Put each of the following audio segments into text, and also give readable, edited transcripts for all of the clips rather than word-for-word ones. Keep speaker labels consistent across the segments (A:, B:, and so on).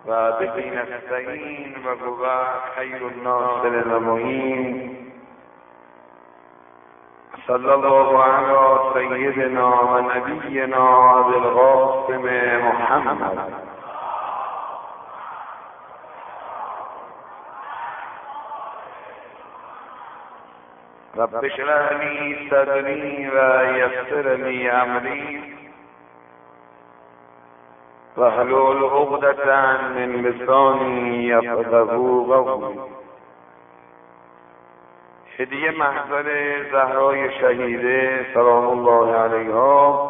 A: و به نستعین و هو خیر الناصر و معین. صلی الله علی سیدنا و نبینا ابی القاسم محمد. رب اشرح لی صدری و یسر لی امری واحلل عقدة من لسانی یفقهوا قولی. هدیه محضر زهرای شهیده سلام الله علیها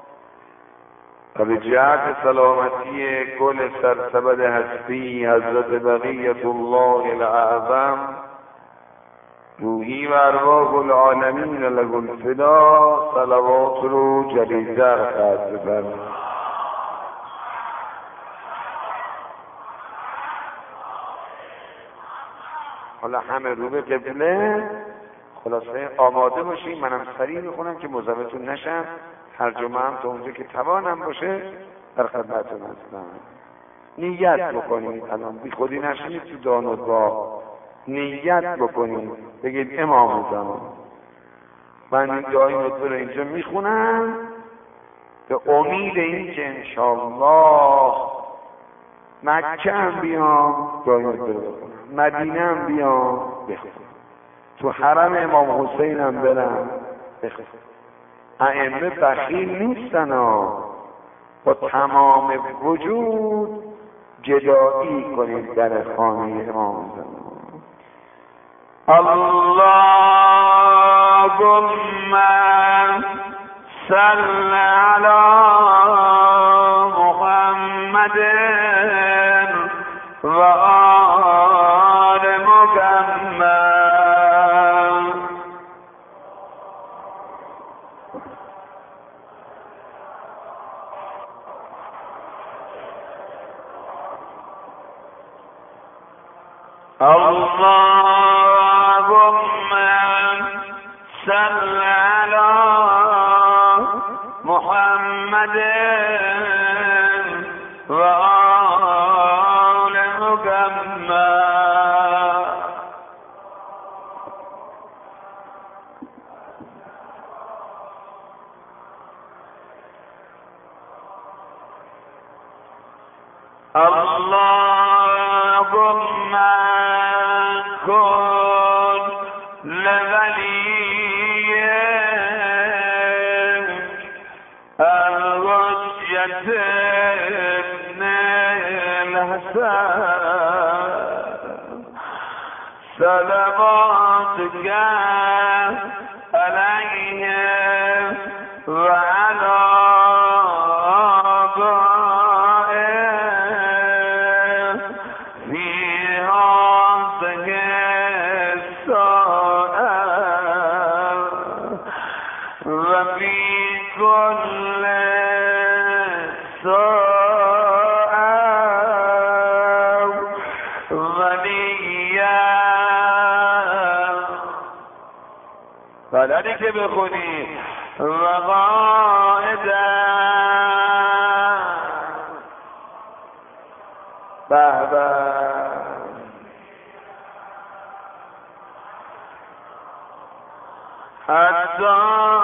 A: و به جهت سلامتی گل سرسبد هستی حضرت بقیت الله الاعظم، روحی و ارواح العالمین له الفدا، صلوات رو جلیزه خط بفرمایید. حالا همه رو به قبله، خلاصه آماده باشیم. منم سریع میخونم که مزاحمتون نشم. ترجمه هم تا اونجا که توانم باشه در خدمتتون هستم. نیت بکنید، الان بی خودی نشینید تو دانود با نیت بکنید، بگید امام زمان من این دعای ندبه رو اینجا میخونم به امید این که انشاءالله مکه هم بیام دعای ندبه رو بخونم، مدینه هم بیام بخونم، تو حرم امام حسین هم برم بخونم. ائمه بخیل نیستن ها، با تمام وجود جدایی کنید در خانه امام زمان. اللهم صل علی محمد و آل محمد. اللهم صل علی محمد و آل محمد. اللهم كن لوليك الحجة ابن الحسن صلواتك عليه وعلى بلدی که بخونی و قائدا به به حتی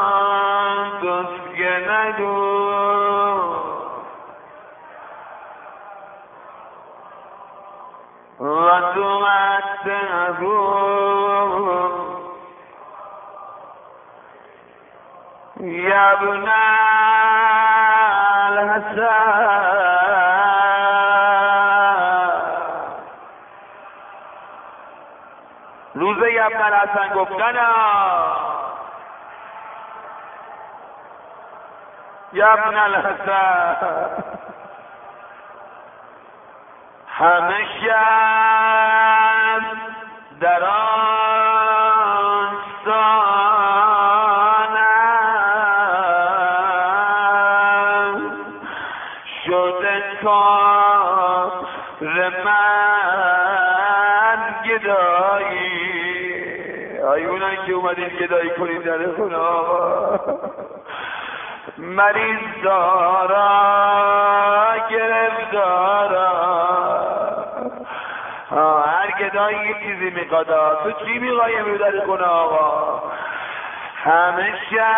A: دسگه نگو و تو متنگو یا ابن الحسن. روزه ابن الحسن گفتن یا ابن الحسن همه شب در آیونایی که اومدین گدایی کنید در خونه آقا مریض دارا گرفتارا گدایی یه چیزی میخواد. تو چی میخوای امروز در خونه آقا؟ همه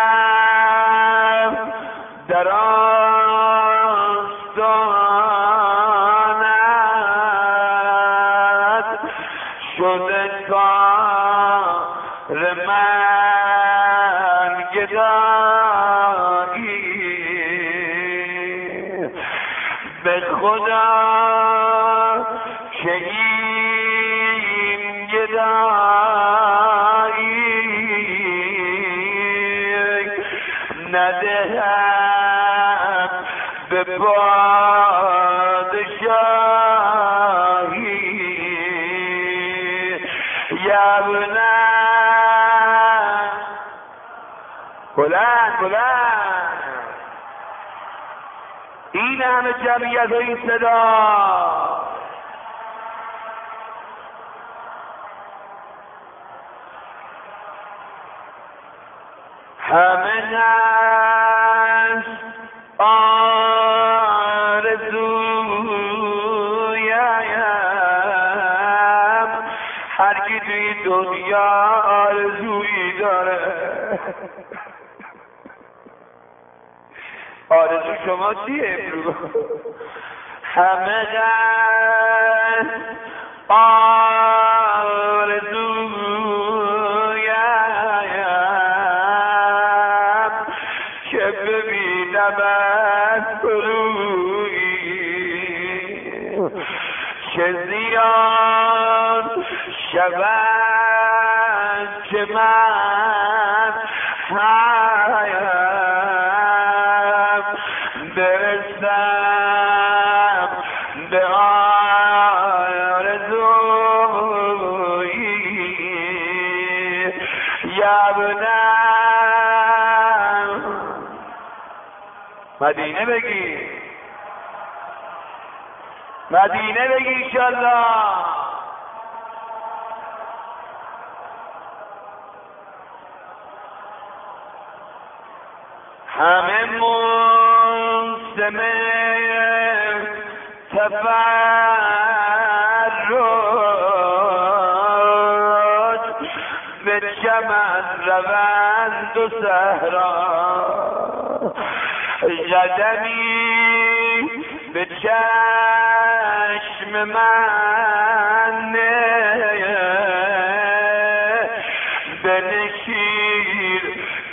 A: شب در آستانت شده کار من گدایی، به خدا که این گدایی ندهم به پادشاهی. یبنه بلند بلند، این همه جمعیت و این صدا همه نشت آرزویم، هر کی توی دنیا آرزویی داره. آرزو شما چیه امروز؟ همه نشت ببینمت رویی که زیان شود که من هایم برسم به آرزویی. یبنه مدینه بگی، مدینه بگی انشالله. همه موسم تفرج به چمن روند و صحرا، قدمی به چشم من بنشین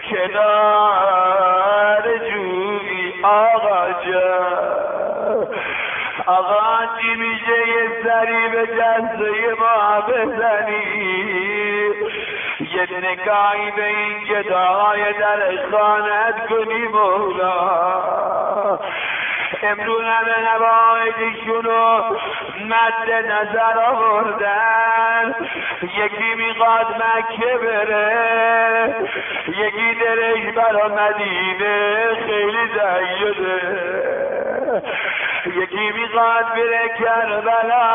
A: کنار جوی. آقا جان، آقا چی میشه یه سری به جسته ما بزنی، یه نگاهی به این گداهای در خانت کنی مولا. امرون همه نوایدشونو مد نظر آوردن، یکی میخواد مکه بره، یکی درش برا مدینه خیلی زیده، یکی میخواد بره کربلا،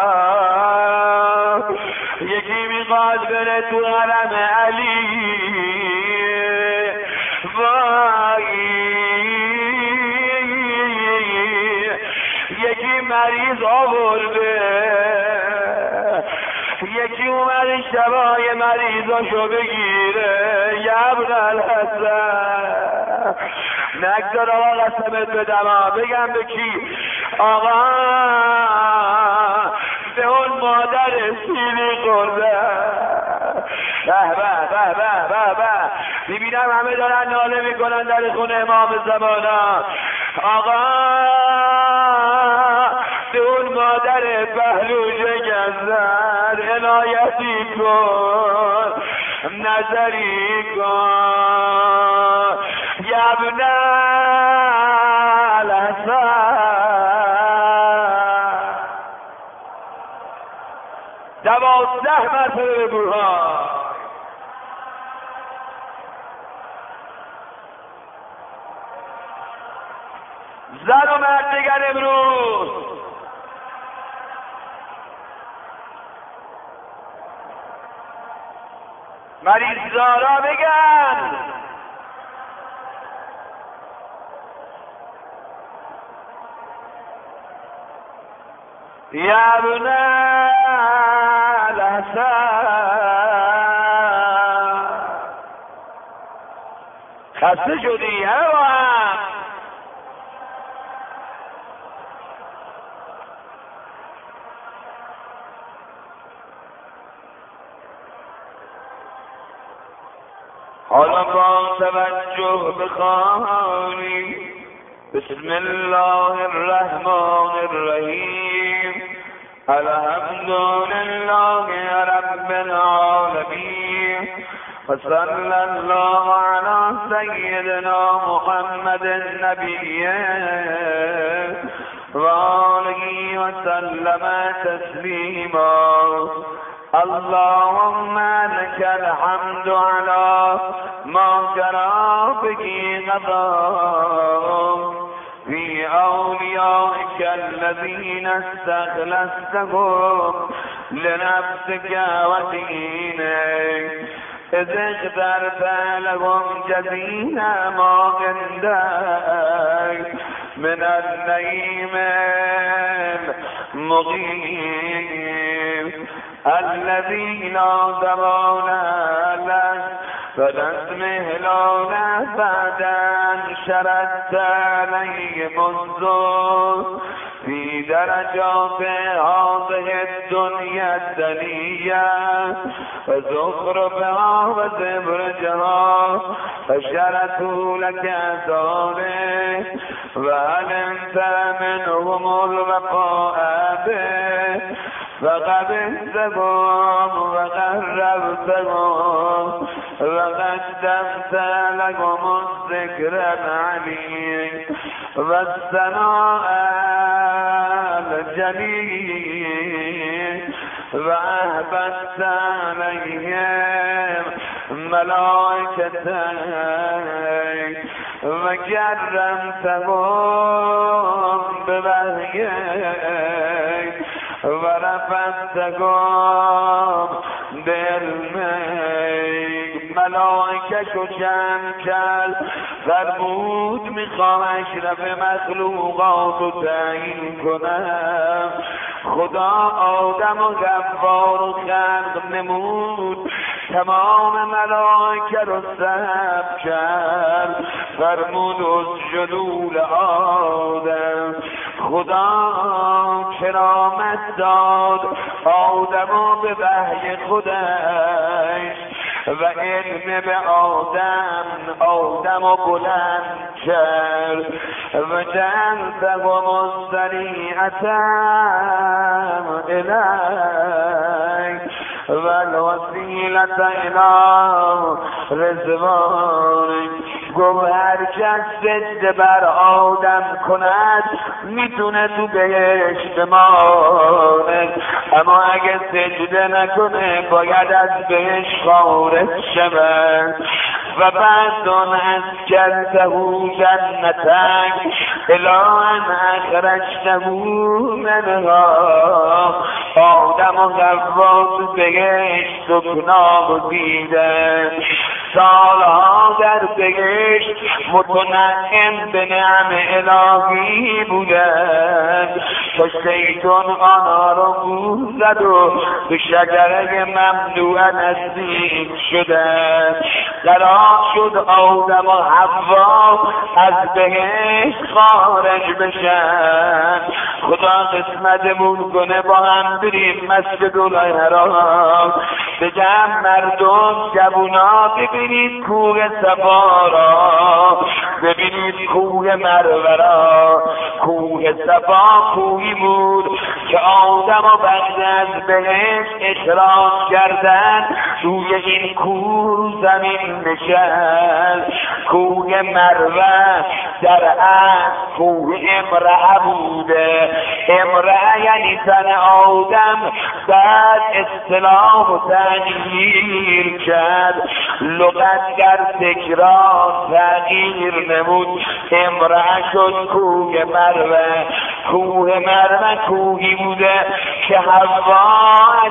A: یکی میخواد بره تو حرم علی. وای یکی مریض آورده، یکی اومده شبای مریضاشو بگیره. یبن الحسن نگذار آقا قسمت بدم، بگم به کی؟ آقا به اون مادر سیلی خورده. به به به به به به، میبینم همه دارن ناله میکنن در خونه امام زمانا. آقا به اون مادر پهلوش گذر عنایتی کن، نظری کن. یبن الحسن 12 مرتبه بگوها. زن و مرد بگن امروز مریضدارا بگن یا ابنه خسته شدی هم حالا با توجه بخوانیم بسم الله الرحمن الرحیم الحمد لله رب العالمین وصلی الله علی سیدنا محمد النبی و آله و سلم تسلیما اللهم لك الحمد على ما جرى به قضاء في أوليائك الذين استخلصتهم لنفسك ودينك إذ اخترت لهم جزيل ما عندك من النعيم المقيم الذي لا زمان له فلا استمهلال بعد أن شردت عليهم الظلم في درجات هذه الدنيا الدنية وزخرفها وزبرجها فشرطوا لك ذلك وعلمت منهم الوفاء به فقبلتهم وقربتهم وقدمت لهم الذكر العليم والثناء الجليل وأهبت عليهم ملائكتك وكرمتهم بوحيك ورفعتهم بعلمك ملائکه‌شو جمع کرد فرمود میخوام اشرف مخلوقات رو تعیین کنم خدا آدم و غفار رو خلق نمود تمام ملائکه رو ثبت کرد فرمود اسجدوا لآدم خدا کرامت داد آدم رو به وحی خودش و علم به آدم رو بلند کرد و جعلتهم الذریعة الیک و الوسیلة الی رضوانک گفت هر کس سجده بر آدم کند میتونه تو بهشت بماند اما اگه سجده نکنه باید از بهشت خارج شود و بعد از جلته جنتک الی ان اخرجته منها آدم و حوا تو بهشت سکنا دیدن سالها در بهشت متنعم به نعم الهی بودند تا شیطان آنها رو گول زد و به شجره ممنوعه نزدیک شدند قرار شد آدم و حوا از بهشت خارج بشن خدا قسمتمون کنه با هم بریم مسجد الحرام بگم مردم جوونا ببینید کوه صفا را ببینید کوه مروه را کوه صفا کوهی بود که آدم و بعد از بهشت اخراج کردن روی این کوه زمین نشست کوه مروه در اصل کوه امرأه بوده امرأه یعنی زن آدم بعد اصطلاح و تغییر کرد لغت در تکرار تغییر نمود امرأه شد کوه مروه کوه مروه کوهی بوده که حوا از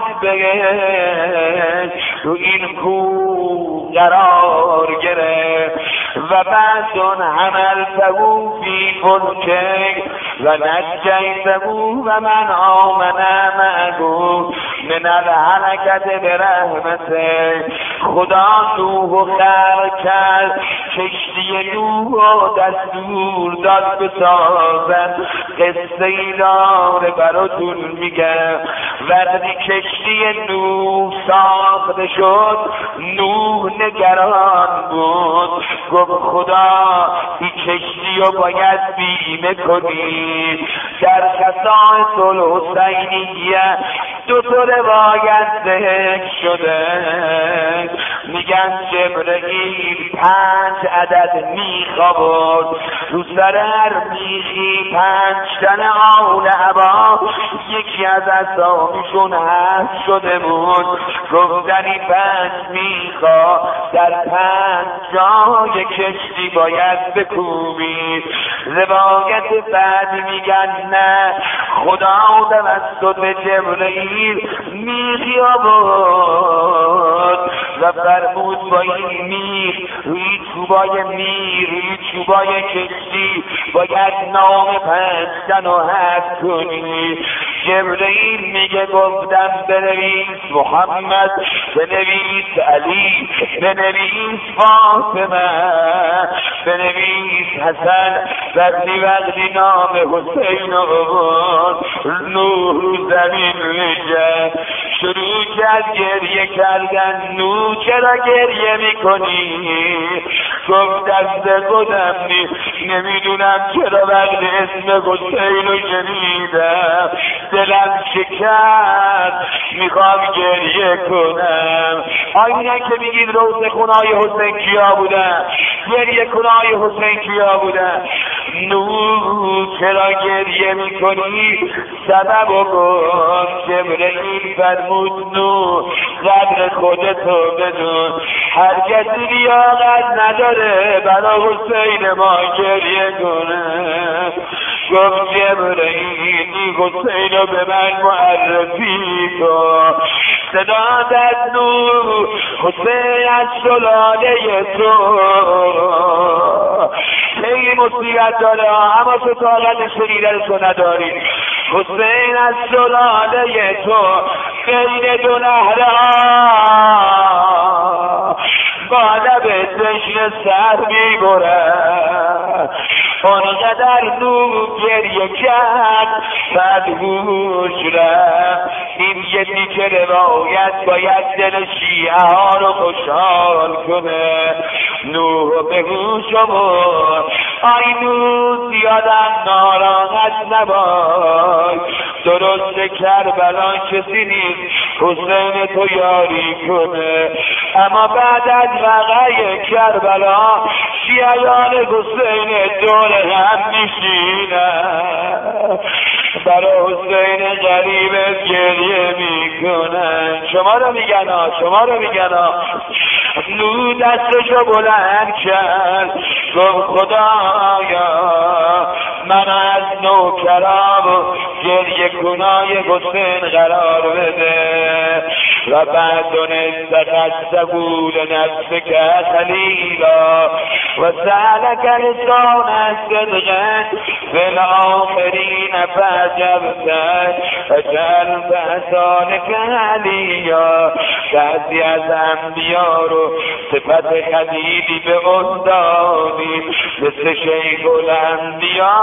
A: بهشت رو این کوه قرار گرفت و بعد حملته فی فلکک و نجیته و من آمن معه من
B: از حرکت به رحمته. خدا نوح خلق کرد، کشتی نوح دستور داد بسازن. قصه ای داره براتون میگم. وقتی کشتی نوح ساخته شد، نوح نگران بود، گفت خدا این کشتی رو باید بیمه کنی. در خصائص الحسینیه دو تا روایت ذکر شده، میگن جبرئیل 5 عدد میخ آورد، رو سر هر میخی 5 تن آل عبا یکی از اسامیشون هست شده بود. گفتن این 5 میخا در 5 جای کشتی باید بکوبید. روایت بعد میگن نه، خدا توسط جبرئیل میخی آورد و فرمود با این میخ روی چوبای میر، روی چوبای کشتی باید نام 5 تن رو حذف کنی. جبرئیل میگه گفتم بنویس محمد، بنویس علی، بنویس فاطمه، بنویس حسن. وقتی نام حسین آورد، نوح رو زمین نشست، شروع کرد گریه کردن. نوح چرا گریه میکنی؟ گفت دست خودم نمیدونم چرا وقتی اسم حسین رو شنیدم دلم شکست، میخوام گریه کنم. آینه که میگید روز خونای حسین کیا بودن؟ گریه کنای حسین کیا بودن؟ نوح چرا گریه میکنی؟ سبب و گفت. جبرئیل فرمود نوح قدر خودتو بدون، هر کسی لیاقت نداره برای حسین ما گریه کنه. گفت جبرئیل حسین رو به من معرفی کن. صدا داد نوح حسین از سلاله تو. خیلی مصیبت داره اما تو طاقت شنیدنش رو نداری. حسین از سلاله تو بین دو نهرها با لب تشنه سر میبرد. اونقدر نوح گریه کرد بعد هوش رفت. این یه دیگه روایت باید دل شیعه ها رو خوشحال کنه. نوح به هوش آورد. آی نوح زیادم ناراحت نباش، درست کربلا کسی نیست حسین تو یاری کنه. اما بعد از وقعه کربلا شیعیان حسین دور هم میشینن، برای حسین غریب گریه میکنن. شما رو میگن نوح دستشو بلند کرد، گفت خدایا من از نوکرام گریه کنای حسین قرار بده. و بعد دونست بود نفس که خلیلا و سألک لسان صدقه فی الآخرین فعجبت اجل فسالک علیا. بعضی از انبیا رو صفت خدیدی به اون دادی، مثل شیخ الانبیا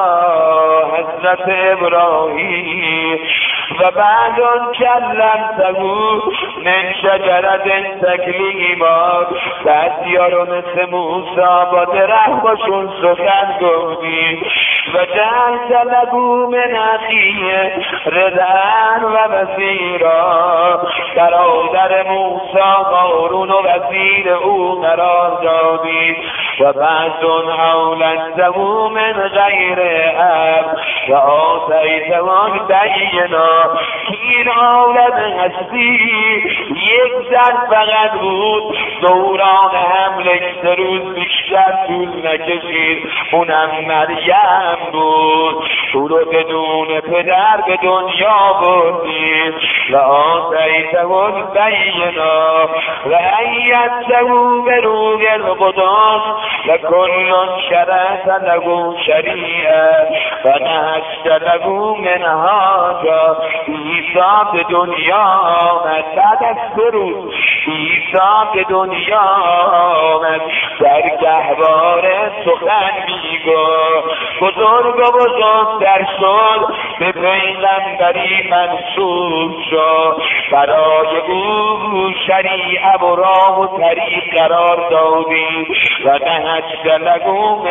B: حضرت ابراهیم. و بعد اون کلمته من شجرت تکلیما، بعضی ها رو مثل موسی با درخت باشون سخن گفتی. و جعلت له من اخیه رضعا و وزیرا، برادر موسی هارون و وزیر او قرار دادی. و بعد اولته من غیر اب و آتیته دینا. این عالم هستی یک زن فقط بود، دوران حملش 3 روز بیشتر طول نکشید، اونم مریم بود. تو رو بدون پدر به دنیا بردی. و آتیته البينا وأيدته بروح القدس لكل شرعت له شريعة فنهجت له منهاجا عیسی به دنیا آمد بعد از 3 روز عیسی به دنیا آمد در گهواره سخن میگفت بزرگ و بزرگتر شد به پیغمبری منصوب شد برای او شریعه و راه و طریق قرار دادیم و نهجت له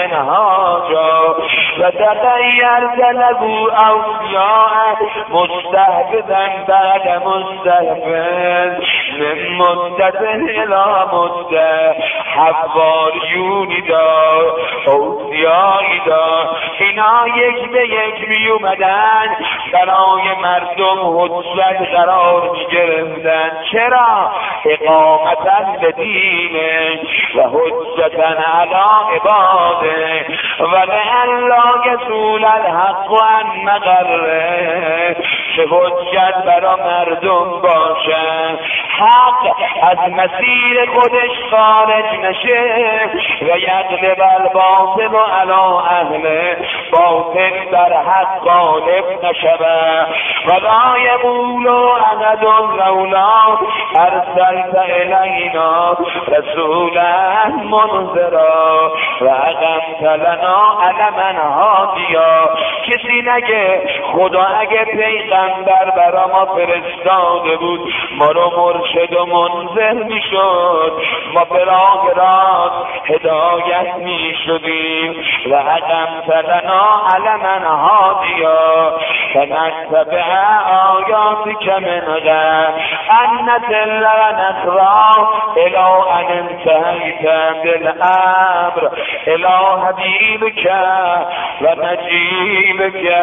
B: منهاجا و تغیرت له اوصیاء مستحفظا بعد مستحفظ من مدت الى مدت حواریونی دار اوصیایی دار اینا یک به یک می اومدن برای مردم حجت قرار می گرفتن. چرا؟ اقامتا لدینه و حجتا علی عباده و لئلا یزول الحق عن مقره که حجت برای مردم باشن حق از مسیر خودش خارج نشه و یغلب الباطل و علی اهله باطل در حق غالب نشود ولا یقول احد لولا ارسلت الینا رسولا منذرا و اقمت لنا علما هادیا. کسی نگه خدا اگه پیغمبر برا ما فرستاده بود ما رو مرشد و منذر میشد ما به راه راست هدایت میشدیم و اقمت لنا علما هادیا فنتبع آیاتک من قبل ان نضل و نخزا الی ان انتهیت بالامر الی حبیبک و نجیبک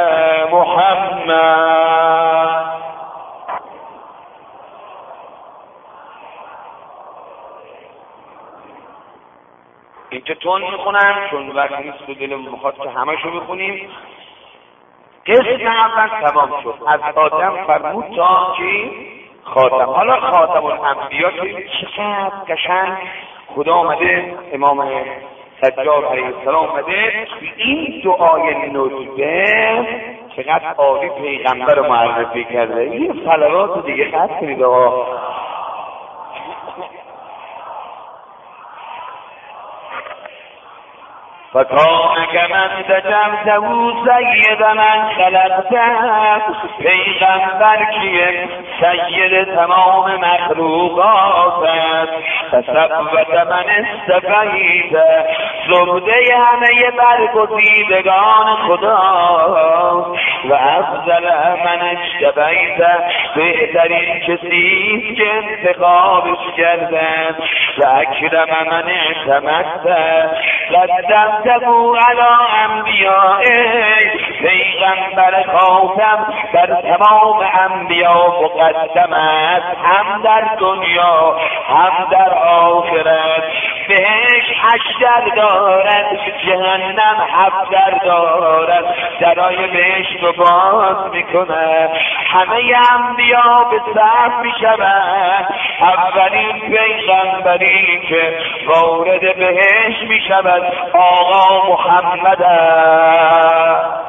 B: محمد. اینجا تون میخونم چون وقت نیست و دلم میخواد که همشو بخونیم. قسم اول تمام شد از آدم فرمود تا که خاتم. حالا خاتم الانبیا که چقدر قشنگ خدا آمده امام سجاد علیه السلام آمده این دعای ندبه چقدر عالی پیغمبر رو معرفی کرده. این صلوات دیگه قطع کنید آقا. فکان کمن تجمته سید من خلقته پیغمبر کیه سید تمام مخلوقات است تصفت من استفید زبده همه برگزیدگان خدا و افضل من اجتبیت بهترین کسی که انتخابش کردن و اکرم من اعتمدت قدمته علی انبیائه پیغمبر خاتم در تمام انبیا مقدم است هم در دنیا هم در آخرت. بهش 8 در دارد جهنم 7 در دارد درای بهش رو باز میکنه. همه انبیا به صف میشوند. اولین پیغمبری که وارد بهش میشود آقا محمد است.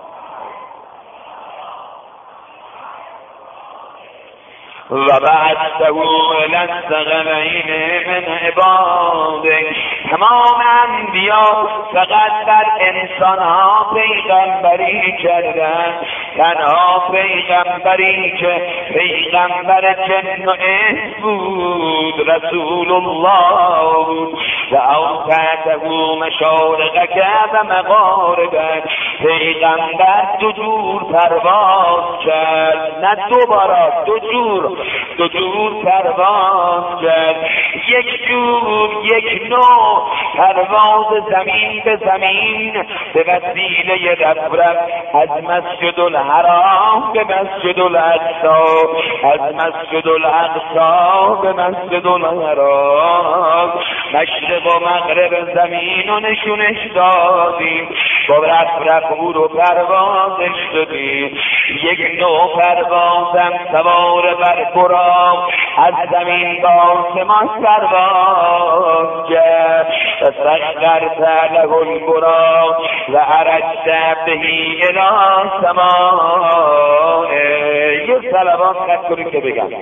B: و بعثه الی الثقلین من عباده. تمام انبیا فقط بر انسان ها پیغمبری کردند. تنها پیغمبری که پیغمبر جن و انس بود رسول الله بود. و اوقاته مشارقک و مغاربک. پیغمبر 2 جور پرواز کرد، نه 2 بار، 2 جور پرواز کرد. یک جور، یک نوع پرواز زمین به زمین به وسیله رفرف از مسجد الحرام به مسجد الاقصی، از مسجد الاقصی به مسجد الحرام. مشرق و مغرب زمین و نشونش دادیم. با رفت او رو پروازش دادی، یک نوع پروازم سوار بر برام، از زمین به آسمان پرواز کرد و سخرت له البراق و عرجت بهی الی سماء. یه صلوات خط کنید که بگم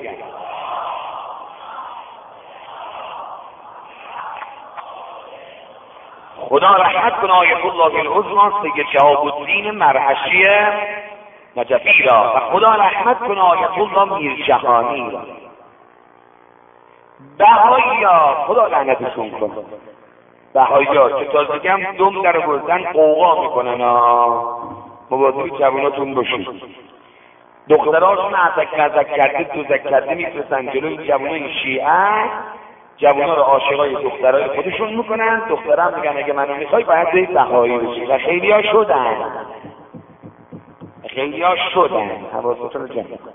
B: خدا رحمت کنه آیت الله العظمی سید شهاب الدین مرعشی نجفی را و خدا رحمت کنه آیت الله میرجهانی را. بهائیا خدا لعنتشون کنه، بهائیا که تازگی هم دم در بردن قوقا میکنن، مواظب جواناتون باشید. دختراشون ازک کرده دوزک کرده میفرستن جلوی جوانای شیعه، جوانا رو عاشقای دخترای خودشون میکنن، دخترها میگن اگه منو میخوای باید زیر بهایی بشی و خیلیا شدن حواستون رو جمع کن.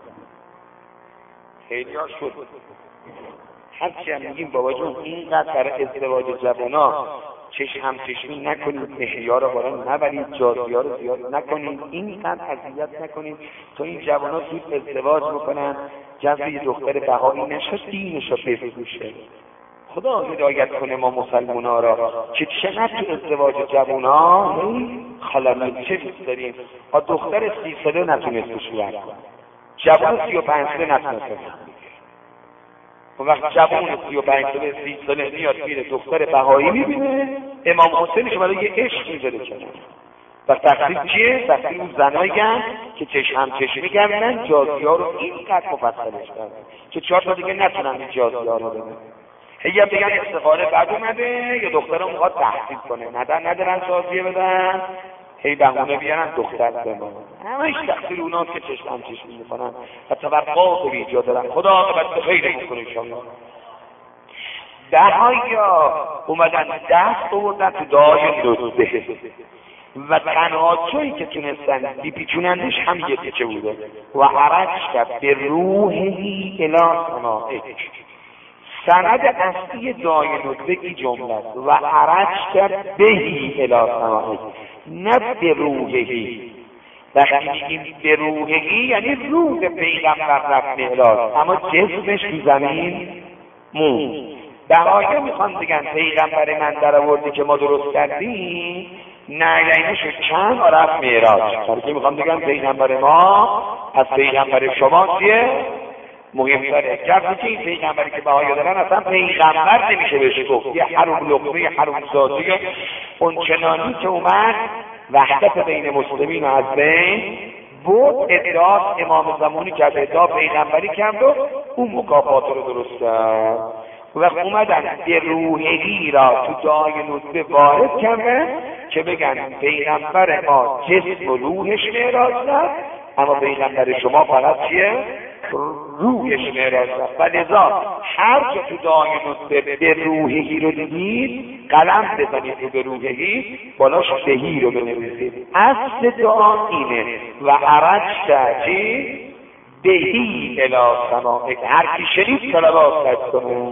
B: خیلیا شد. هرچی هم میگیم بابا جون اینقدر برای ازدواج جوانا همچشمی نکنید، مهیا رو بالا نبرید، جازی ها رو زیاد نکنید، اینقدر اذیت نکنید تا این جوانا زود ازدواج بکنن، جذب یه دختر بهایی نشد، دینش رو بفروشه. خدا هدایت کنه ما مسلمونا را که چقدر تو ازدواج جوانا خلال چه دوست داریم. با دختر 30 ساله نتونست شوهر کنه، جوان 35 ساله نتونست. اون وقت جوان 35 ساله 30 ساله میاد میره دختر بهایی میبینه، امام حسینش برای یه عشق میذاره کنار. و تقصیر چیه؟ تقصیر اون زنایی‌اند که همچشمی کردن، جازی‌ها رو اینقدر مفصلش کردن که 4 تا دیگه نتونن این جازی‌ها رو بدن. یا بگن استخاره بد اومده یا دخترم میخواد تحصیل کنه، ندارن جازیه بدن، هی بهونه بیارن دختر بمونه. همش تقصیر اوناست که همچشمی میکنن و توقعات رو ایجاد دارن. خدا عاقبت خیر میکنه انشاءالله. بهائیا اومدن دست آوردن تو دعای نزده و تنها جایی که تونستن بیپیچونندش هم یه تیکه بوده و عرج کرد به روحی الی سمائک. سند اصلی دعای ندبه این جمله است و عرج کرد بهی الی سمائک، نه به روحی. وقتی میگیم به روحی یعنی روح پیغمبر رفت معراج، اما جسمش تو زمین موند. بهائیا میخوان بگن پیغمبر من در آوردی که ما درست کردیم، نه یعنی شد چند رفت معراج. که میخوان بگن پیغمبر ما از پیغمبر شما چیه؟ مهمتره. گرچه که این پیغمبری که بهائیا دارن اصلا پیغمبر نمیشه بهش گفت، یه حروم لقمه، حروم ذاتی، اون چنانی که اومد وحدت بین مسلمین و از بین بود. ادعا امام زمانی که از ادعا پیغمبری کرد و اون مکافات رو درست کرد. و اومدن به روحی را تو دعای ندبه وارد کردن که بگن پیغمبر ما جسم و روحش معراج رفت، اما پیغمبر شما فقط چیه؟ روحش معراج رفت. و لذا هر جا تو دعای ندبه به روحی رو دیدید قلم بزنید رو به روحی، بالاش بهی رو بنویسید. اصل دعا اینه و عرج چی؟ بهی الی سمائک. هر کی شنید صلوات کنه.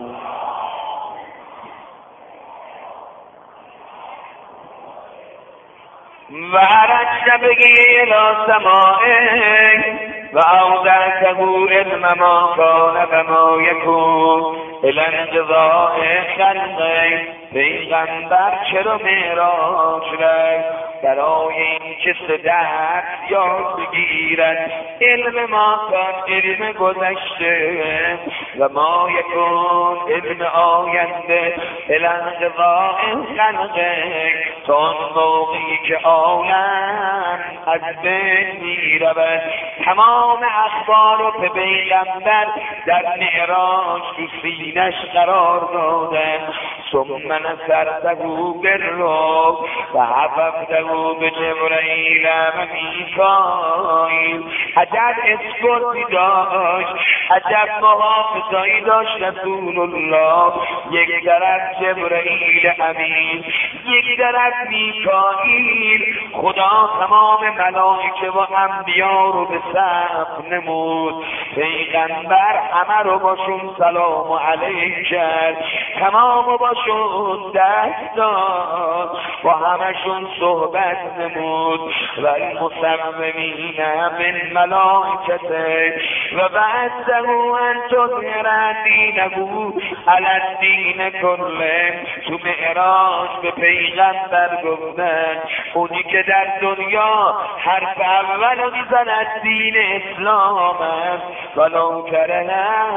B: و عرج بهی الی سمائک و اودعته علم ما کان و ما یکون الی انقضاء خلقه. پیغمبر چرا معراج رفت؟ برای این که صدق یاد بگیرد علم ما کان، علم گذشته، و ما یکون علم آینده، الی انقضاء خلقه، تا آن موقعی که عالم از بین میرود. تمام اخبار رو به پیغمبر در معراج تو سینش قرار داده. ثم نصرته بالروح و حفظته بجبرائیل و میکائیل. عجب اسکورتی داشت، عجب محافظایی داشت رسول الله. یک طرف جبرائیل امین، یک طرف میکائیل. خدا تمام ملائکه و انبیا رو به صف نمود، پیغمبر همه رو باشون سلام علیک کرد، تمام رو باشون شد دست داد با همشون صحبت نمود و المصممین من ملائکته و بعثه ان تظهر دینه علی الدین کله. تو معراج به پیغمبر گفتن اونی که در دنیا حرف اول میزند دین اسلام است ولو کره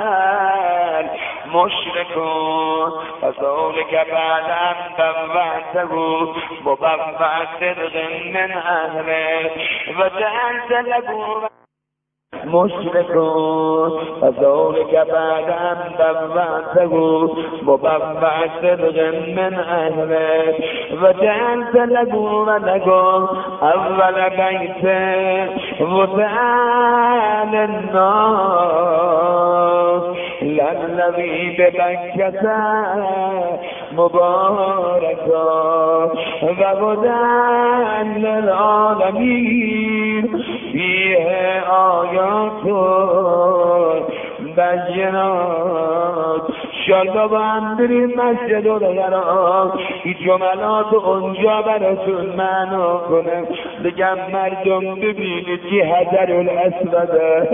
B: المشرکون فذلک بعد ان بوعته مبوع صدق من اهله و جعلت له مشركون فذلك بعد أن بوعته مبوع صدق من أهله وجعلت له ولده أول بيت وضع للناس للذي ببكة مباركا وهدى للعالمين فيه آیات بینات. شالا با هم بریم مسجد الحرام این جملات اونجا براتون معنا کنم بگم مردم ببینید که حجر الاسوده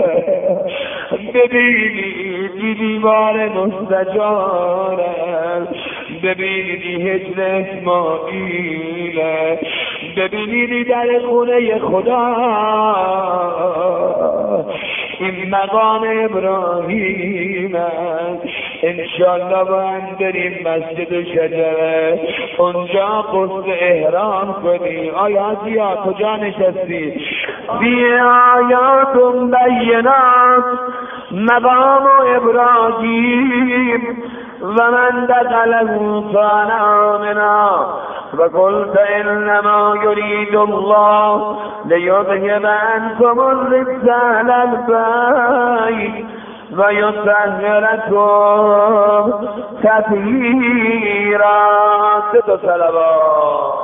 B: ببینید این دیوار مستجاره ببینید این هجر اسماعیله ببینید در خونه خدا این مقام ابراهیم است. انشالله با هم بریم مسجد شجره اونجا قصد احرام کنیم. آیا زیاد کجا نشستی؟ فی آیات بینات مقام ابراهیم و من دخله کان آمنا و قلت انما یرید الله لیذهب عنکم الرجس اهل البیت و یطهرکم تطهیرا. دو صلوات.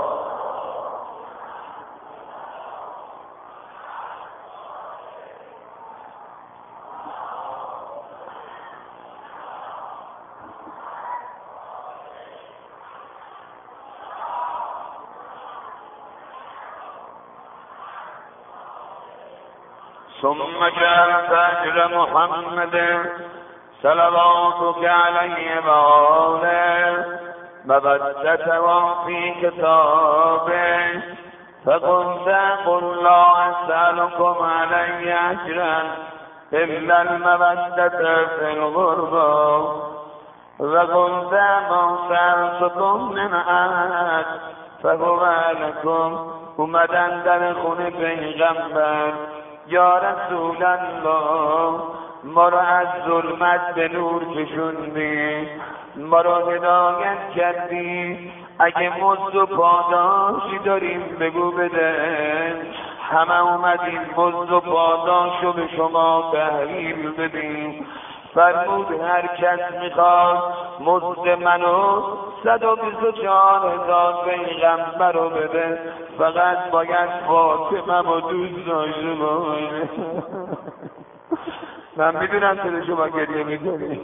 A: ثم جاءت أجل محمد صلواتك عليه وآله مودته في كتابه فقلت قل لا أسألكم عليه أجرا إلا المودة في الغربة وقلت ما سألتكم من أحد فهو لكم. اومدن در خونه پیغمبر یا رسول الله ما رو از ظلمت به نور کشوندی ما رو هدایت کردی اگه مزد و پاداشی داریم بگو بده. همه اومدیم مزد و پاداش رو به شما تحویل بدیم. فرمود هر کس میخواد مزد منو 124,000 پیغمبر رو بده فقط باید فاطمه رو دوست داشته باشه. من میدونم که شما گریه میکنی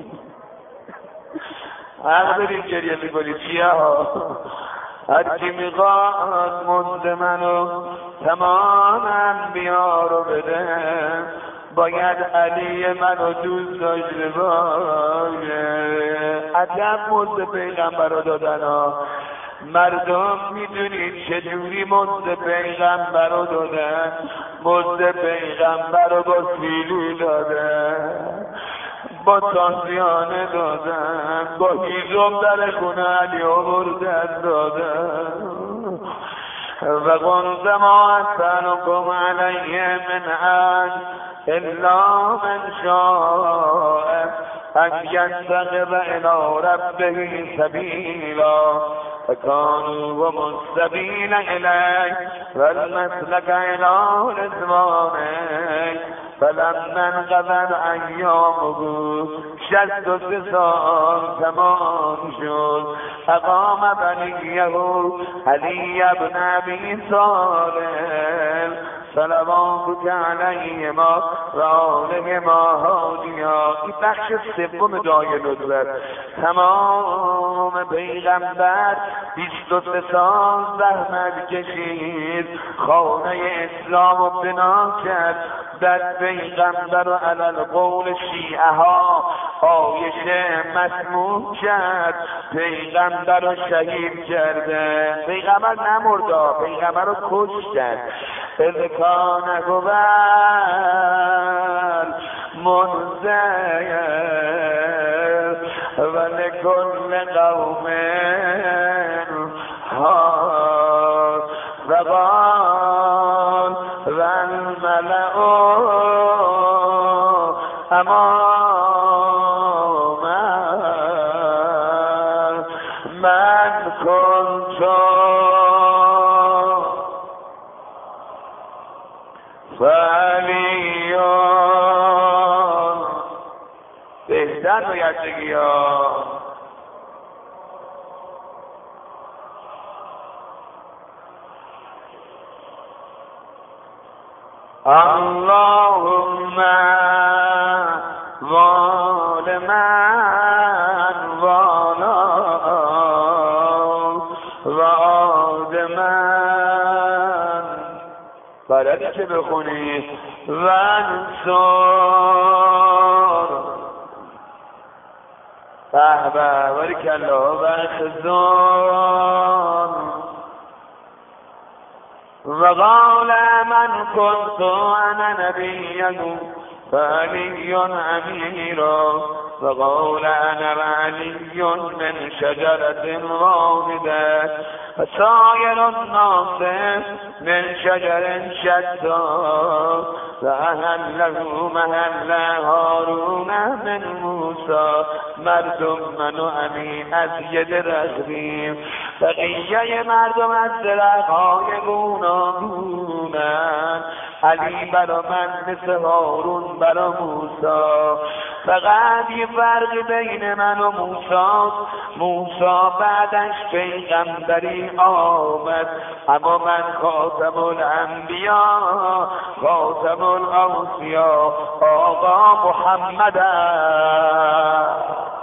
A: حق داریم گریه میکنی چیه ها. هرچی میخواد مزد منو تمام انبیا رو بده باید علی منو دوست داشته باشه. عجب مزد پیغمبر رو دادن ها. مردم میدونید چجوری مزد پیغمبر رو دادن؟ مزد پیغمبر رو با سیلو دادن با تازیانه دادن با هیزم در خونه علی آوردن دادن. و قلت ما اسألكم علیه من اجر الا من شاء ان یتخذ الی ربه سبیلا فكانوا السبيل إليك والمسلك إلى رضوانك فلما انقضى أيامه 63 سال تمام شد أقام بنيه علي بن أبي طالب صلواتک علیهما و آلهما هادیا. این بخش سوم دعای ندرت. تمام پیغمبر 23 سال زحمت کشید، خانه اسلام رو بنا کرد، بعد پیغمبر رو علل قول شیعه ها عایشه مسموم کرد، پیغمبر رو شهید کرده. پیغمبر نمرد، پیغمبر رو کش کرد. اذ کان گوال منذر و لکل قوم ها و قال و الملأ امام من کنت فعلیون. بهتر باید بگی اللهم وال من والا و عاد من. بلدی که بخونی ونصر بهبه بارکالله و خزان و قال من كنت انا نبيه فعلي اميرا و قال انا وعلي من شجرة واحدة وسائر الناس من شجر شتى فأهله محل هارون من موسى مردم منو امین از ید رغبیم. بقیه مردم از درخهای گوناگونن، علی برا من مثل هارون برا موسی. فقط یه فرق بین من و موسی بعدش پیغمبری آمد، اما من خاتم الانبیا خاتم الاوصیا آقا محمدم.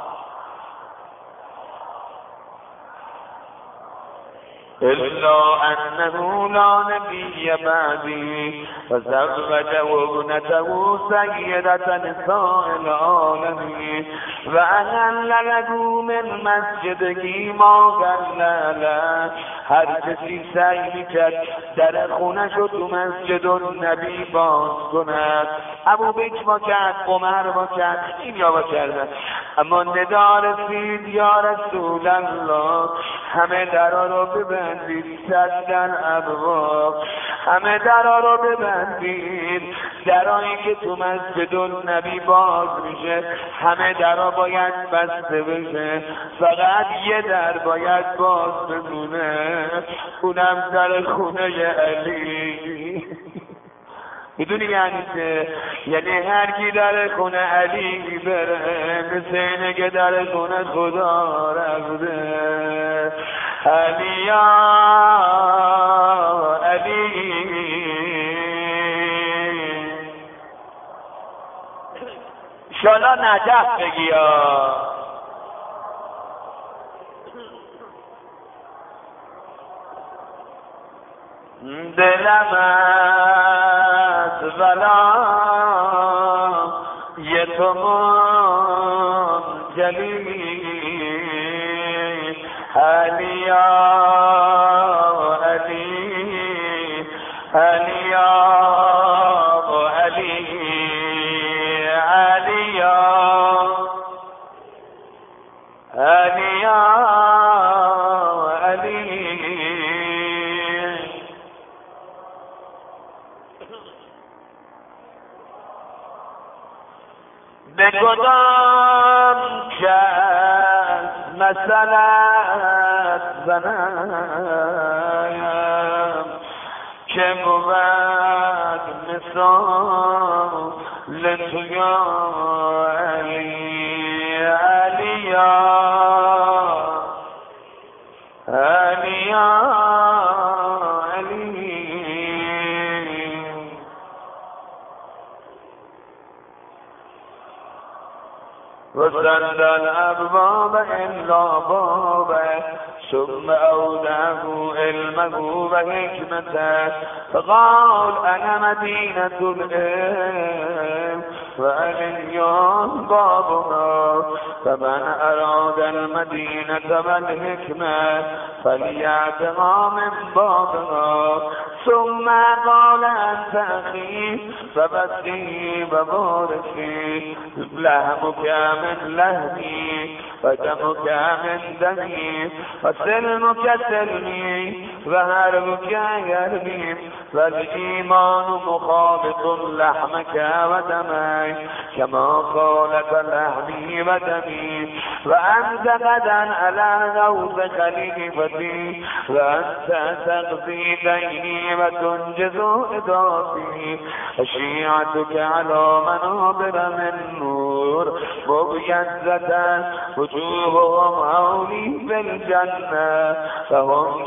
A: الا انه لا نبی بعدی و زوج ابنته سیدة نساء العالمین و اهل له من مسجده ما قلل. هر کسی سعی میکرد در خونه شد تو مسجد النبی باز کند. ابو بکر با کرد، عمر با کرد، این یا با کردن، اما ندا رسید یا رسول الله همه درها رو ببندید، سدن ابواب، همه درها رو ببندید. درایی که تو مسجد النبی باز میشه همه درها باید بسته بشه، فقط یه در باید باز بمونه، اونم در خونه علی. میدونی یعنی چه؟ یعنی هر کی در خونه علی بره مثل اینه که در خونه خدا رفته. علی یا علی. انشالله نجف بگی دلم از ولا یه تو منجلی علی یا علی علی یا علی علی یا علی یا علی. به کدام کس مسئلت زنم که بود مثال تو یا علی علی یا علی یا علی.
B: وسد الأبواب إلا بابه ثم أودعه علمه وحكمته فقال أنا مدينة العلم وعلي بابها فمن أراد المدينة والحكمة فليأتها من بابها ثم قال أنت أخي فبثي وباركي لحمك من لحمي ودمك من دمي وسلمك سلمي وهربك هربي والإيمان مخالط لحمك ودمي كما خالط لحمي ودمي وأنت غدا على غوث خليفتي وأنت تقضي ديني وتنجز إضافي وشيعتك على منابر من نور مبيزة وجوههم حولي في الجنة فهم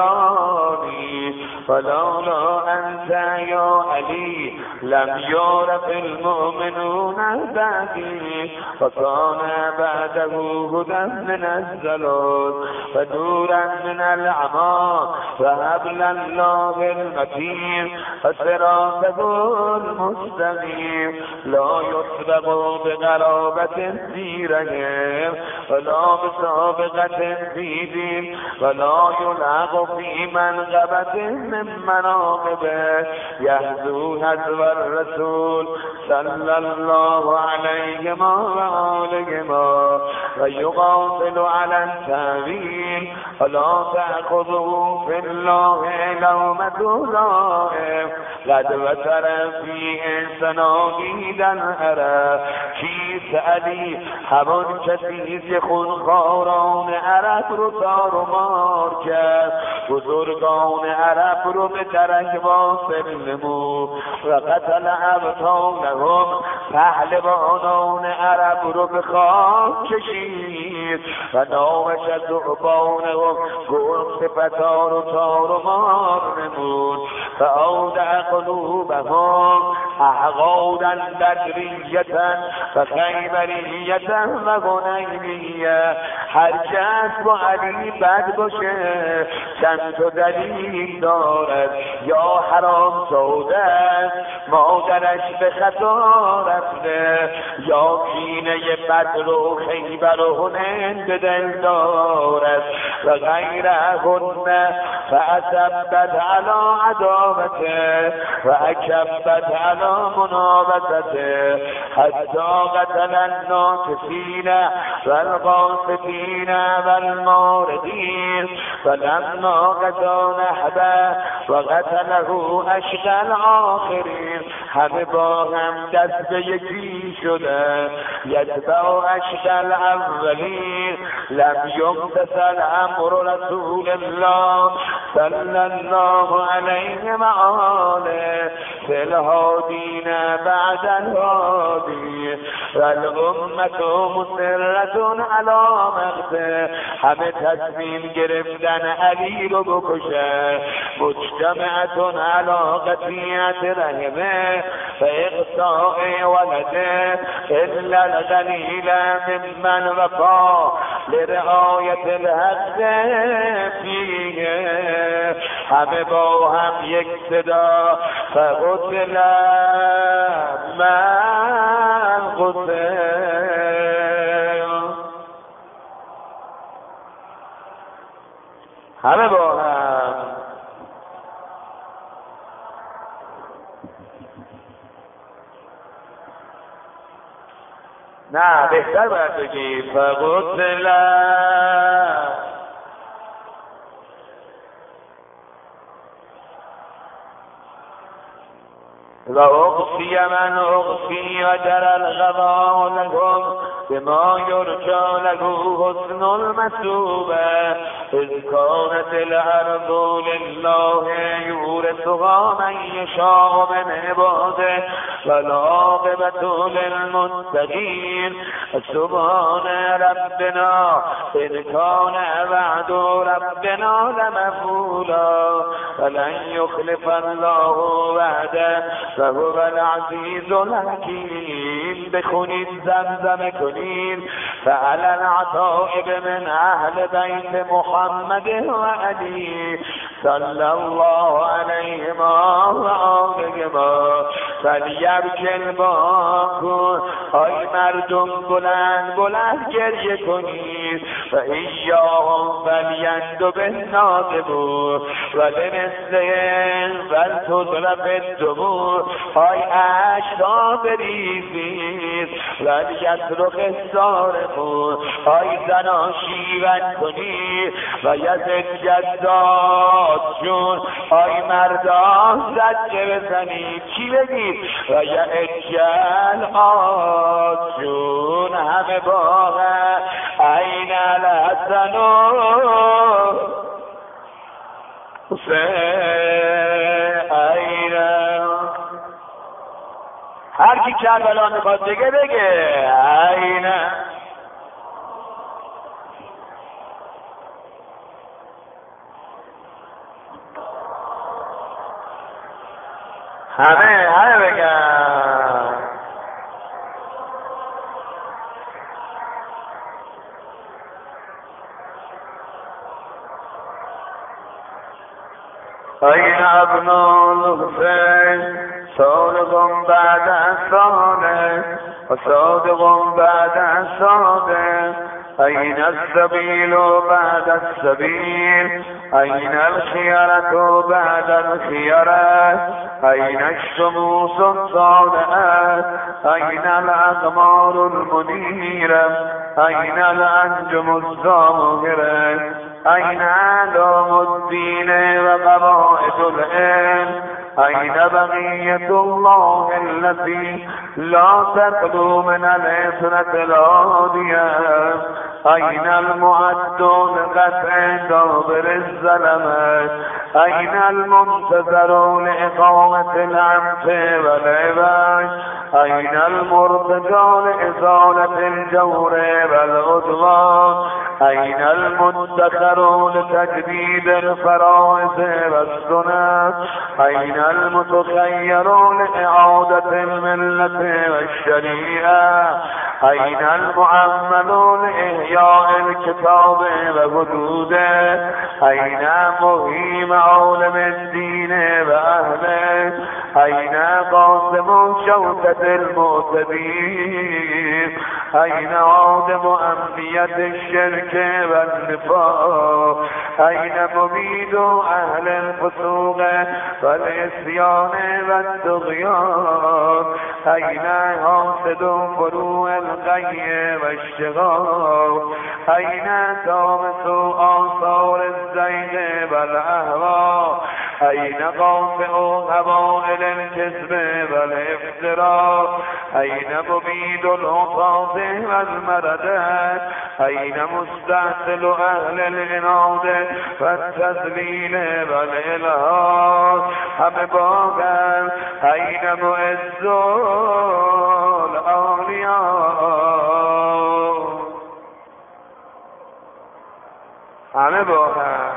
B: جيراني فلولا أنت يا علي لم يعرف المؤمنون بعدي فكان بعده هدى من الزلال فنورا من العمى فهبل الله المتين فصراطه المستقيم لا يسبق بغرابة في رجل ولا بسابقة في دين ولا يلعق في منغبة من مناقبه يهدو هدو الرسول صلى الله عليه وآله ويقاتل على التأويل ولا تأخذه في الله لومة لائم قد وتر فيه سنادید العرب کیست علی همون کسی که خونخواران عرب رو تار و مار کرد بزرگان عرب رو به درک واصل نمود و قتل ابطالهم پهلوانان عرب رو به خاک کشید و نامش از ذعبانهم گرد فتار و تار و مار نمود فأودع قلوبهم أحقادا بدرية فخيبرية وغنيمية هر کس با علی بد باشه چند تا دلیل دارد یا حرام سوده مادرش به خطا رفته یا کینه بدر و خیبر و هنند دل دارد و غیرهن فأسبت على عداوته و اکبت على منابته حتی قتل الناكسين والقاسطين والماردين فلما قضى نحبه وقتله اشقى الآخرين همه با هم دست به یکی شده یتبع اشقى الاولین لم یمتثل امر رسول الله صلی الله علیه و آله فی الهادین بعد الهادی و الامت مصرة علی مقته همه تصمیم گرفتن علی رو بکشه مجتمعتون علی قطیعت رحمه و اقصاء ولده الا القلیل ممن وفا لرعایت الحق فیه همه با هم یک صدا فقتل من قتل همه با هم نه بهتر باید بگی فقتل و اغفی من اغفی و جر الغضا لكم بما يرجى له حسن المثوبة اذ كانت الارض لله يورثها من يشاء من عباده والعاقبة للمتقين سبحان ربنا إن كان وعد ربنا لمفعولا ولن يخلف الله وعده فهو العزیز الحکیم. بخونید زمزمه کنید العارفين فعلى العطائب من أهل بيت محمد وعلي صلى الله عليهما وآلهما فلیبکی الباکون ای مردم بلند بلند گریه کنید و ایاهم فلیندب النادبون و لمثلهم فلتضرب الدموع ای اشک بریزید ولیصرخ الصارخون ای زنان شیون کنید و یزد جداد جون ای مردان زجه بزنید چی بگید و یعجل آجون همه باغه این الحسن حسین هر کی کربلا میخواد بگه این همه بگن این ابناء الحسین صادق بعد از صادق و صادق بعد از صادق این السبیل بعد السبیل این الخیارة بعد الخیارة این الشموس الصالحة این الاقمار المنیرة این الانجم الظاهرة این علام الدین و قواعد العلم این بقیة الله التي لا تخلو من العصرة الهادية این المعد لقطع دابر الظلمة این المنتظر لإقامة العنف والعباش این المرتجى لإزالة الجور والعدوان این المدخر لتجديد الفرائض والسنن این المتخير لإعادة الملة والشريعة این المعمل لإحياء الكتاب وحدوده این مهيم عالم الدين وأهله این قاسم شوكة المعتدين این عادم أمنية الشرك والنفاق این مبيد أهل الفسوق والعصيان والطغيان این حاسد فروع الغي والشغال این تامس آثار الزيغ والأهواء این قاطع قبائل الكذب والافتراء این مبيد العصاة والمردة این مستحسل أهل العناد والتذليل والإلهاد همه باغن این معز الاولیاء همه باغن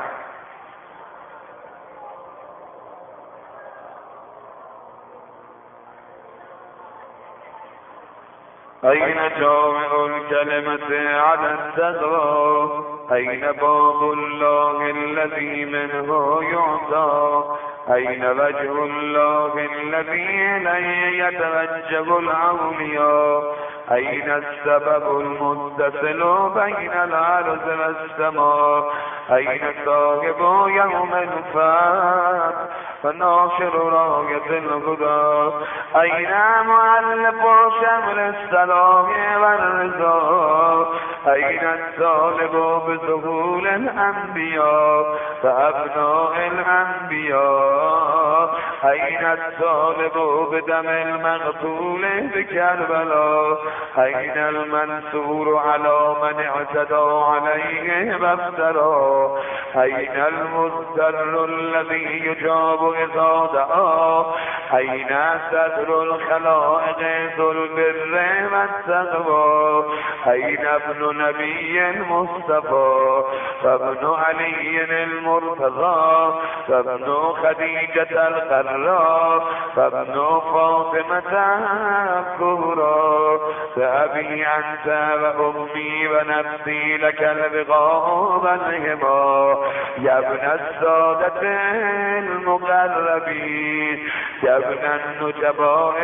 B: این جامع الكلمة على التقوى این باب الله الذي منه يعطى این وجه الله الذي إليه يتوجه الأولياء این السبب المتصل بين الأرض والسماء این صاحب يوم الفتح وناشر راية الهدى این مؤلف شمل السلام والرضا این الطالب بظهور الأنبياء فأبناء الأنبياء این الطالب بدم المقتول بكربلاء این المنصور على من اعتدى عليه وافترى این المضطر الذي يجاب إذا دعا این صدر الخلائق ذو البر
A: والتقوى أين ابن نبي المصطفى فابن علي المرتضى فابن خديجة القراء فابن فاطمة الكبرى فأبي أنت وأمي ونفسي لك البقاء والهما يا ابن السادة المقربين يا ابن النجباء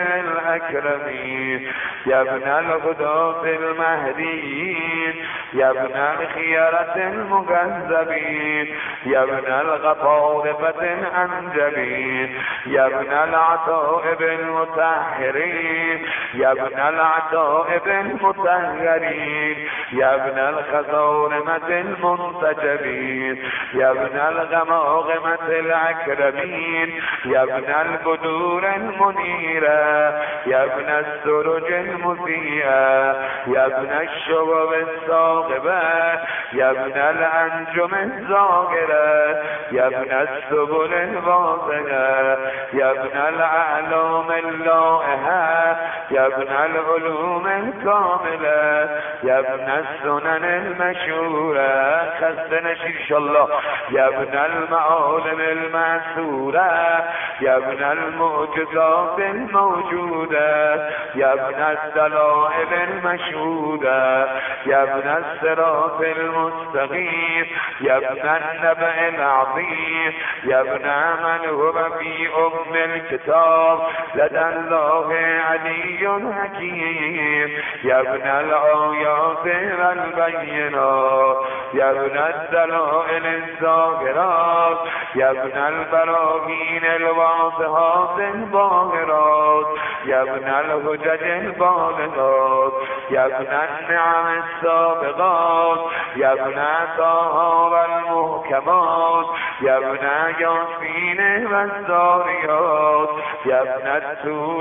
A: الأكرمين يا ابن الغداة المهديين يا ابن الخيرة المكذبين يا ابن الغطارفة الأنجبين يا ابن العتائب المطهرين يا ابن العتائب المطهرين يا ابن الخزورمة المنتجبين يا ابن الغماغمة الأكرمين يا ابن البدور المنيرة يا ابن السرج المضيئة يا ابن الشبب الصاغبة يا ابن الأنجم الزاغرة يا ابن السبل الباطنة يا ابن الأعلام اللائحة يا ابن العلوم الكاملة يا ابن السنن المشهورة خزن إن شاء الله يا ابن المعالم المأثورة يا ابن المعجزات الموجودة يا ابن الدلائل المشهودة يا ابن الصراط المستقيم يا ابن النبأ العظيم يا ابن من هو في أم الكتاب لدى الله علي حكيم يا ابن الآيات والبينات يا ابن الدلائل الظاهرات يا ابن البراهين الواضحات الظاهرات يا ابن الهجج البالغات يا ابن النعم السابقات يا ابن طه والمحكمات يا ابن ياسين والزاريات يا ابن التور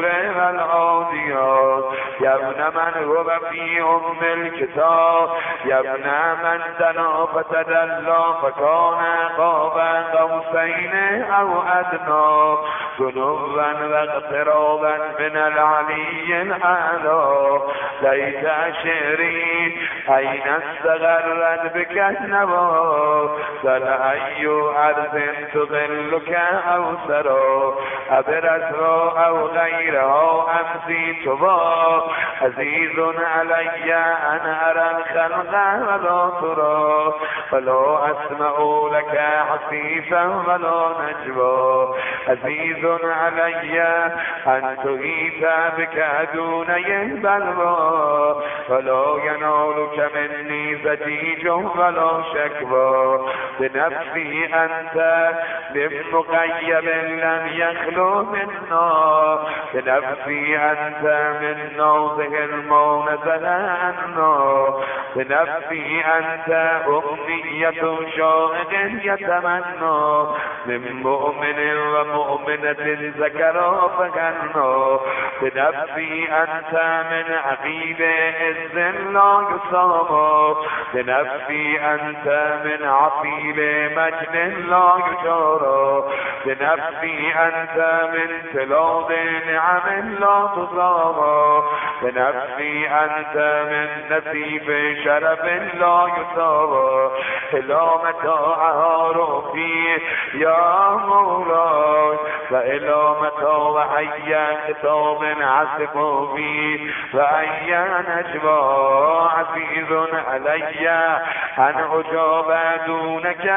A: والعاديات يا ابن من هو في أم الكتاب يا ابن من دنا فتدلى فكان قاب قوسين أو أدنى ذنوبا واقترابا من العلي الأعلى ليت شعري أين استغرت بك النوى فلأي أرض تظلك أو سرى أبرزها أو غيرها أمسي تبا عزيز علي أن أرى الخلق ولا ترى فلا أسمع لك حسيسا ولا نجوى عزيز علي أن تغيث بك دوني البلوى فلا ينالك مني زجيج ولا شكوى بنفسي أنت بمقيب لم يخلو منا بنفسي أنت من نوضه المون زلعنا بنفسي أنت أمنية شاهد يتمنى من مؤمن ومؤمنة ذكر فكنا بنفسي أنت من عقيد عز لا يصاب بنفسي أنت من عقيل مجد لا يجارى بنفسي أنت من تلاد نعم لا تصاب بنفسي أنت من نسيب شرف لا يصاب إلى متى أهارفي يا مولاي فإلى متى وحيا كتاب عسف في فأي نجوى عزيز علي أن أجاب دونك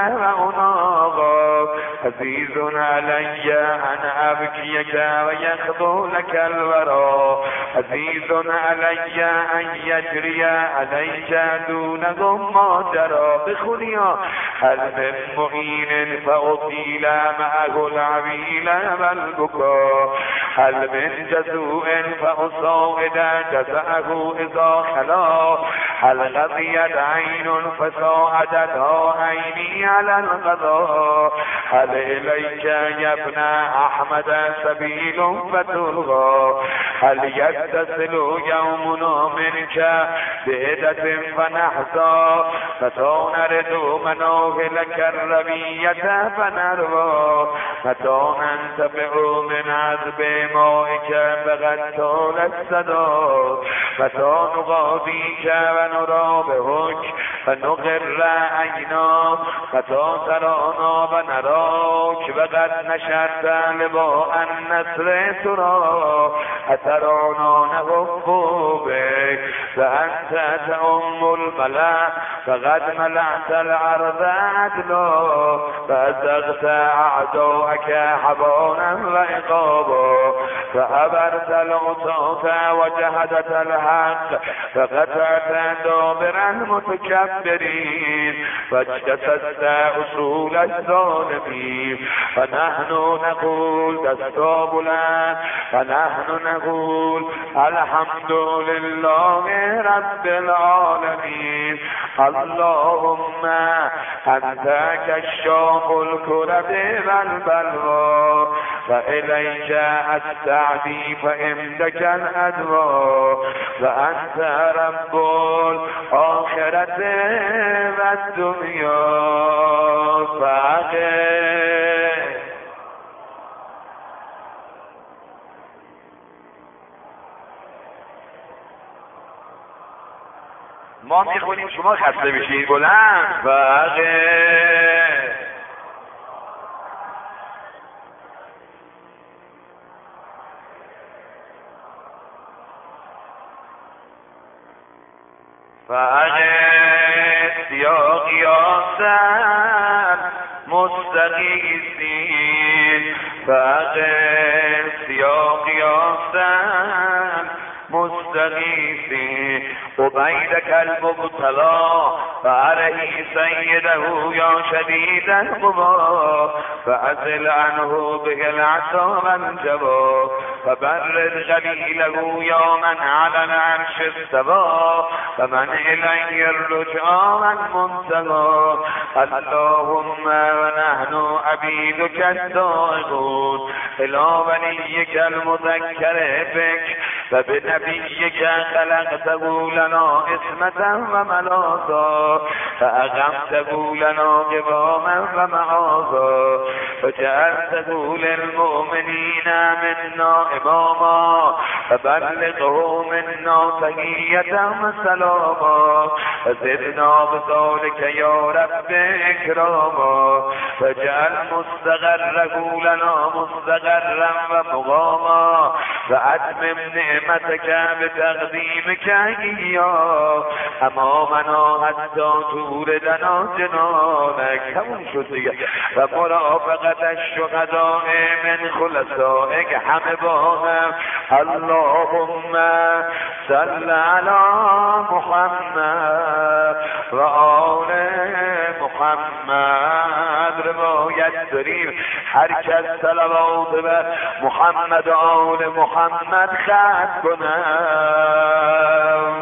A: وأناغى عزيز علي أن أبكيك ويخضو لك الورى عزيز علي أن يجري عليك دونهم ما جرى بخليا هل من معين فأطيل معه العبيل والبكاء هل من جزوء فأصاعد جزاءه إذا خلا هل غضيت عين فساعدتها عيني على الغضاء هل إليك يا ابن أحمد سبيل فتلغى هل يتصل يومنا منك بهدة فنحظى متى نرد مناهلك الربية فنروى متى ننتفع من عذب مائك بغد طول الصدى و تا نقاضیک و نرا به حکم و نقر عینا و تا ترانا و نراک و قد نشرت لبا النصر ترا اترانا نحب بک و انت تعم الملأ فقد ملأت الارض عدلا و ازغت اعداءک حبانا و عقابا فأبرت العصاة وجهدت الحق فقطعت دابر المتكبرين فاجتثثت أصول الظالمين فنحن نقول دستا بلند فنحن نقول الحمد لله رب العالمين اللهم أنت كشاف الكرب والبلوى وإليك السعدي فإنك الأدوى وأنت رب الآخرة والدنيا فأقم.
B: ما میخونیم شما خسته بشید بلند فأقم. فأقم یا قیاسا مستغیثین فأقم یا قیاسا مستغیثین عبیدک المبتلا فأرهی سیده یا شدید القوا فأزل عنه به العصا والجوا فبرد قلیله یا من علی العرش استوى فمن الیه الرجعى والمنتهى اللهم ونحن عبیدک الداعون الی ولیک المذکر بک و بنبیک خلقته لنا اسمة وملاذا فأقمته لنا قواما ومعاذا فجعلته للمؤمنين منا إماما فبلغه منا تحية وسلاما فزدنا بذلك يا رب إكراما فجعل مستقره لنا مستقرا ومقاما وأتمم نعمتك بتقديمك إياه أمامنا حتى توردنا جنانك تموم شد دیگه و مرافقت الشهداء من خلصائك همه با هم اللهم صل على محمد و آل محمد. روایت داریم هر کس صلوات بر محمد و آل محمد ختم کنم.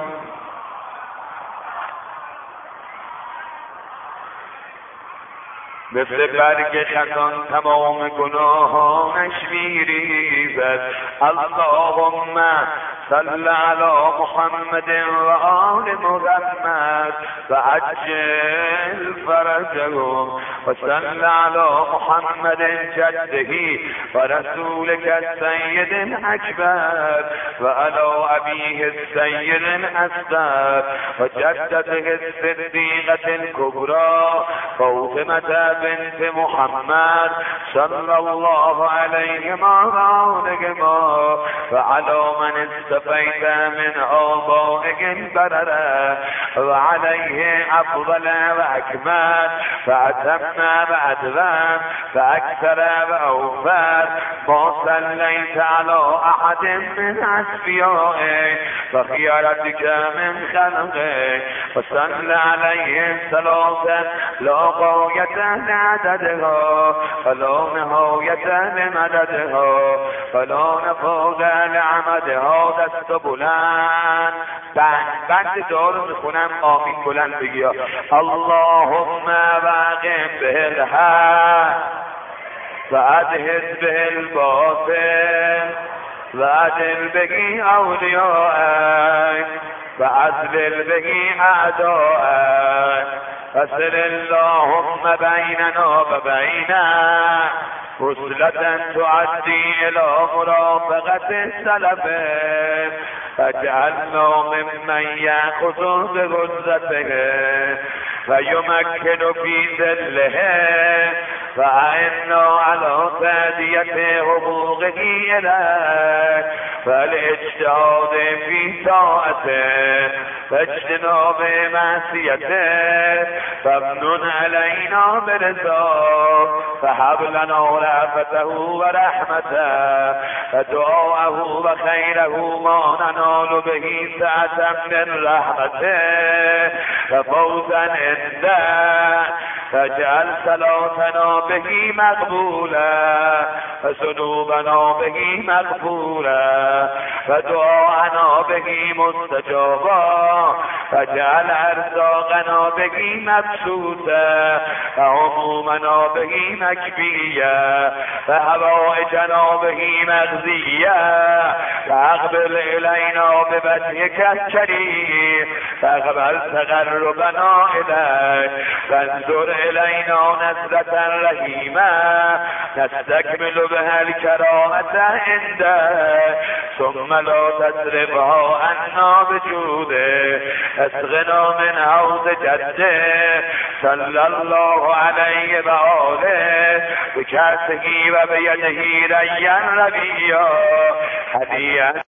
B: مثل برگ خزان تمام گناهانش میریزد. اللهم صل علی محمد و آل محمد و عجل فرجهم و صل علی محمد جدهی و رسولک السید الاکبر و علی ابیه السید الاصغر و جدته الصدیقة الکبری فاطمة بنت محمد صلی الله علیه و آله و علی من استفیت من آبائک البرره و علیه افضل و اکمل و اتم و ادوم و اکثر و اوفر ما صلیت علی احد من اصفیائک و خیارتک من خلقک و صل علیه صلاة لا غایت لعددها ولا نهایت لمددها ولا نفاق لعمدها. دست بلند بند دعا رو میخونم آمین بلند بگی اللهم واقم به الحق و ادهد به الباطل و عدل بگی اولیاءک و عدل بگی اعداءک فصل اللهم بیننا و بینک وصلة تعدي إلى مرافقة السلف فجعلنا ممن یأخذ بغرزته و یمکن فی ذله فأعنا على تأدیة حقوقه الیک فالاجتهاد فی طاعته فاجتناب معصیته فامنن علینا برضا فهب لنا رأفته و رحمته فدعاءه و خیره ما ننال به سعة من رحمته ففوزا عنده فاجعل صلاتنا به مقبولا فذنوبنا به مغفورا فدعاءنا به مستجابا فاجعل ارزاقنا به مبسوطا فهمومنا به مكفيا فحوائجنا به مقضيا فاقبل إلينا بوجهك الكريم فاقبل تقربنا إليك فانظر إلينا نظرة رحيما نستكمل بها الكرامة عندك ثم لا تصرفها عنا بجوده اسقنا من حوض جده صلى الله عليه وآله بكأسه وبيده ريا ربيا هديا